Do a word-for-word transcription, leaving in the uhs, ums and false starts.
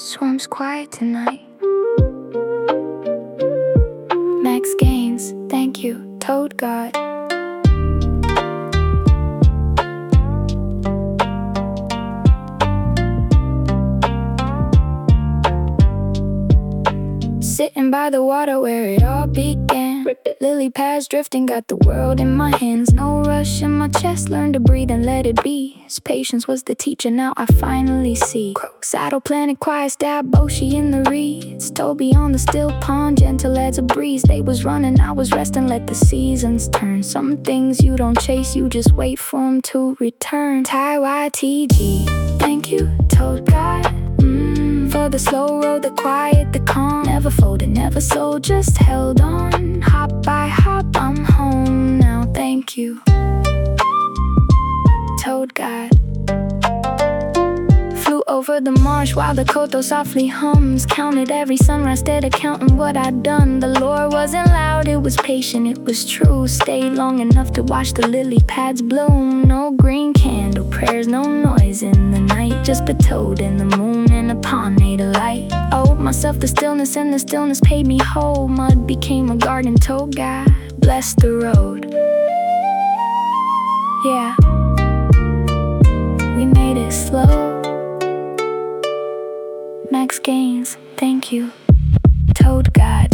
Swarm's quiet tonight. Max Gaines, thank you, Toad God. Sitting by the water where it all began. Lily pads drifting, got the world in my hands. No rush in my chest, learn to breathe and let it be. His patience was the teacher, now I finally see. Saddle planet quiet, stab Boshi in the reeds. Toby on the still pond, gentle as a breeze. They was running, I was resting, let the seasons turn. Some things you don't chase, you just wait for them to return. Ty Y T G, thank you, Toad God. Mm, for the slow road, the quiet, the calm. Never folded, never sold, just held on. Hop by hop, I'm home now, thank you, Toad God. Flew over the marsh while the koto softly hums. Counted every sunrise, steady counting what I'd done. The lure wasn't loud, it was patient, it was true. Stayed long enough to watch the lily pads bloom. No green candle prayers, no noise in the night. Just a toad in the moon and a pond made of light. Owed myself the stillness and the stillness paid me whole. Mud became a garden, Toad God blessed the road. Yeah, we made it slow. Max Gaines, thank you, Toad God.